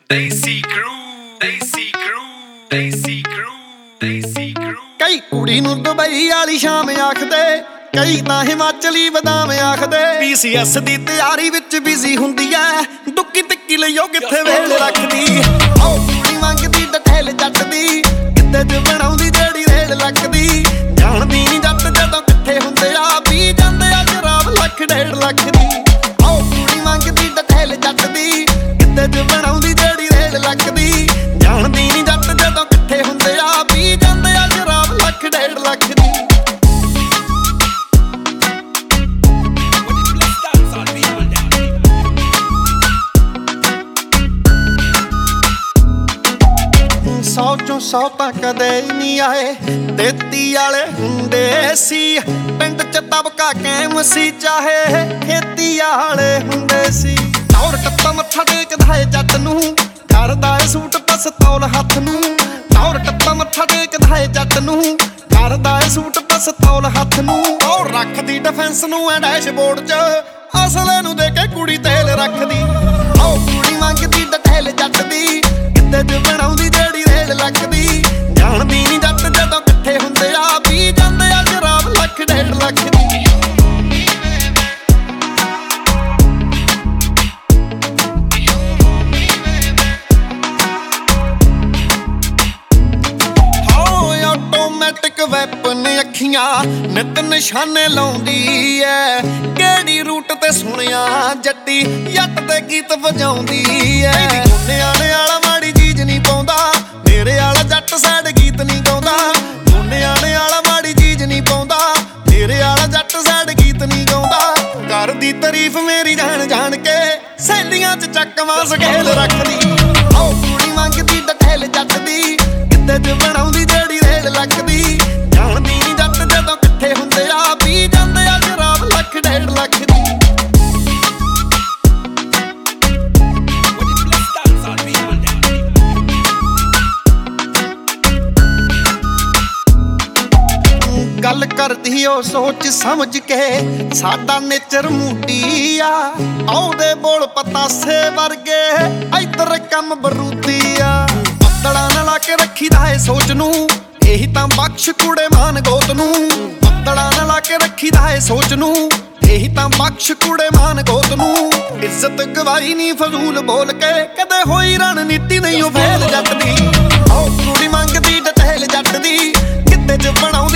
ਕਈ ਕੁੜੀ ਨੂੰ ਦੁਬਈ ਵਾਲੀ ਸ਼ਾਮ ਆਖਦੇ, ਕਈ ਤਾਂ ਹਿਮਾਚਲੀ ਬਦਾਮ ਆਖਦੇ। ਪੀਸੀਐਸ ਦੀ ਤਿਆਰੀ ਵਿੱਚ ਬਿਜ਼ੀ ਹੁੰਦੀ ਐ, ਦੁੱਕੀ ਤਿੱਕੀ ਲਈਓ ਕਿੱਥੇ ਵੇਲ ਰੱਖਦੀ। ਆਓ ਕੁੜੀ ਮੰਗਦੀ ਡਠੇਲ ਜੱਟ ਦੀ, ਕਿੱਤੇ ਚ ਬਣਾਉਂਦੀ ਜਿਹੜੀ ਰੇਲ ਲੱਕਦੀ। ਜਾਣਦੀ ਨੀ ਜੱਟ ਜਦੋਂ ਇਕੱਠੇ ਹੁੰਦੇ ਆ, ਪੀ ਜਾਂਦੇ ਆ ਸ਼ਰਾਬ ਲੱਖ ਡੇਢ ਲੱਖ ਦੀ। ਆਓ ਕੁੜੀ ਮੰਗਦੀ ਡਠੇਲ ਜੱਟ ਦੀ, ਕਿੱਤੇ ਚ ਬਣਾਉਂਦੀ ਜਿਹੜੀ ਰੇਲ ਲੱਕਦੀ। ਜਾਣਦੀ ਨੀ ਜੱਟ ਜਦੋਂ ਇਕੱਠੇ ਹੁੰਦੇ ਆ, ਪੀ ਜਾਂਦੇ ਆ ਸ਼ਰਾਬ ਲੱਖ ਡੇਢ ਲੱਖ ਦੀ। ਸੌ ਚੋਂ ਸੌ ਤਾਂ ਕਦੇ ਨਹੀਂ ਆਏ, 33 ਵਾਲੇ ਹੁੰਦੇ ਸੀ। ਪਿੰਡ ਚ ਤਬਕਾ ਕਾਇਮ ਸੀ, ਚਾਹੇ ਖੇਤੀ ਵਾਲੇ ਹੁੰਦੇ ਸੀ। ਔਰ ਟੱਪਾ ਮੱਥਾ ਟੇਕਦਾ ਏ ਜੱਟ ਨੂੰ, ਕਰਦਾ ਏ ਸੂਟ ਪਸਤੌਲ ਹੱਥ ਨੂੰ। ਔਰ ਟੱਪਾ ਮੱਥਾ ਟੇਕਦਾ ਏ ਜੱਟ ਨੂੰ, ਕਰਦਾ ਏ ਸੂਟ ਪਸਤੌਲ ਹੱਥ ਨੂੰ। ਔਰ ਰੱਖਦੀ ਡਿਫੈਂਸ ਨੂੰ ਐ ਡੈਸ਼ਬੋਰਡ 'ਚ, ਅਸਲੇ ਨੂੰ ਦੇ ਕੇ ਕੁੜੀ ਤੇਲ ਰੱਖਦੀ। ਆਓ ਕੁੜੀ ਮੰਗਦੀ ਡਠੇਲ ਜੱਟ ਦੀ, ਕਿੱਤੇ 'ਚ ਬਣਾਉਂਦੀ ਜਿਹੜੀ ਰੇਲ ਲੱਗਦੀ। ਜਾਣਦੀ ਨੀ ਜੱਟ ਜਦੋਂ ਇਕੱਠੇ ਹੁੰਦੇ ਆ, ਪੀ ਜਾਂਦੇ ਆ ਸ਼ਰਾਬ ਲੱਖ ਡੇਢ ਲੱਖ ਦੀ। ਆਟੋਮੈਟਿਕ ਵੈਪਨ ਅੱਖੀਆਂ ਨਿਤ ਨਿਸ਼ਾਨੇ ਲਾਉਂਦੀ ਐ। ਕਿਹੜੀ ਰੂਟ ਤੇ ਸੁਣਿਆ ਜੱਟੀ, ਜੱਟ ਦੇ ਗੀਤ ਵਜਾਉਂਦੀ ਐ। ਮੁੰਨਿਆਂ ਨੇ ਆਲਾ ਮਾੜੀ ਚੀਜ਼ ਨਹੀਂ ਪਾਉਂਦਾ, ਮੇਰੇ ਆਲਾ ਜੱਟ ਸੈਡ ਗੀਤ ਨਹੀਂ ਗਾਉਂਦਾ। ਮੁੰਨਿਆਂ ਨੇ ਆਲਾ ਮਾੜੀ ਚੀਜ਼ ਨਹੀਂ ਪਾਉਂਦਾ, ਮੇਰੇ ਆਲਾ ਜੱਟ ਸੈਡ ਗੀਤ ਨਹੀਂ ਗਾਉਂਦਾ। ਕਰਦੀ ਤਾਰੀਫ ਮੇਰੀ ਜਾਣ ਜਾਣ ਕੇ, ਸਹੇਲੀਆਂ 'ਚ ਚੱਕਵਾਂ ਸਕੇਲ ਰੱਖਦੀ। ਆਓ ਕੁੜੀ ਮੰਗਦੀ ਡਠੇਲ ਜੱਟ ਦੀ, ਕਿੱਤੇ 'ਚ ਬਣਾਉਂਦੀ ਜਿਹੜੀ ਰੇਲ ਲੱਗਦੀ। ਜਾਣਦੀ ਨੀ ਜੱਟ ਜਦੋਂ ਇਕੱਠੇ ਹੁੰਦੇ ਆ, ਪੀ ਜਾਂਦੇ ਆ ਸ਼ਰਾਬ ਲੱਖ ਡੇਢ ਲੱਖ ਦੀ। ਗੱਲ ਕਰਦੀ ਉਹ ਸੋਚ ਸਮਝ ਕੇ, ਸਾਡਾ ਨੇਚਰ ਮੂਡੀ ਆ। ਆਉਦੇ ਬੋਲ ਪਤਾਸੇ ਵਰਗੇ, ਇੱਧਰ ਕੰਮ ਬਰੂਦੀ ਆ। ਪੱਤੜਾ ਨਾ ਲਾ ਕੇ ਰੱਖੀਦਾ ਏ ਸੋਚ ਨੂੰ, ਇਹੀ ਤਾਂ ਬਖਸ਼ ਕੁੜੇ ਮਾਨ ਗੋਤ ਨੂੰ। ਪੱਤੜਾ ਨਾ ਲਾ ਕੇ ਰੱਖੀਦਾ ਏ ਸੋਚ ਨੂੰ, ਇਹੀ ਤਾਂ ਬਖਸ਼ ਕੁੜੇ ਮਾਨ ਗੋਤ ਨੂੰ। ਇੱਜ਼ਤ ਗਵਾਈ ਨੀ ਫਜ਼ੂਲ ਬੋਲ ਕੇ, ਕਦੇ ਹੋਈ ਰਣਨੀਤੀ ਨਹੀਂ ਉਹ ਫੇਲ ਜੱਟ ਦੀ। ਆਓ ਕੁੜੀ ਮੰਗਦੀ ਡਠੇਲ ਜੱਟ ਦੀ, ਕਿੱਤੇ 'ਚ ਬਣਾਉ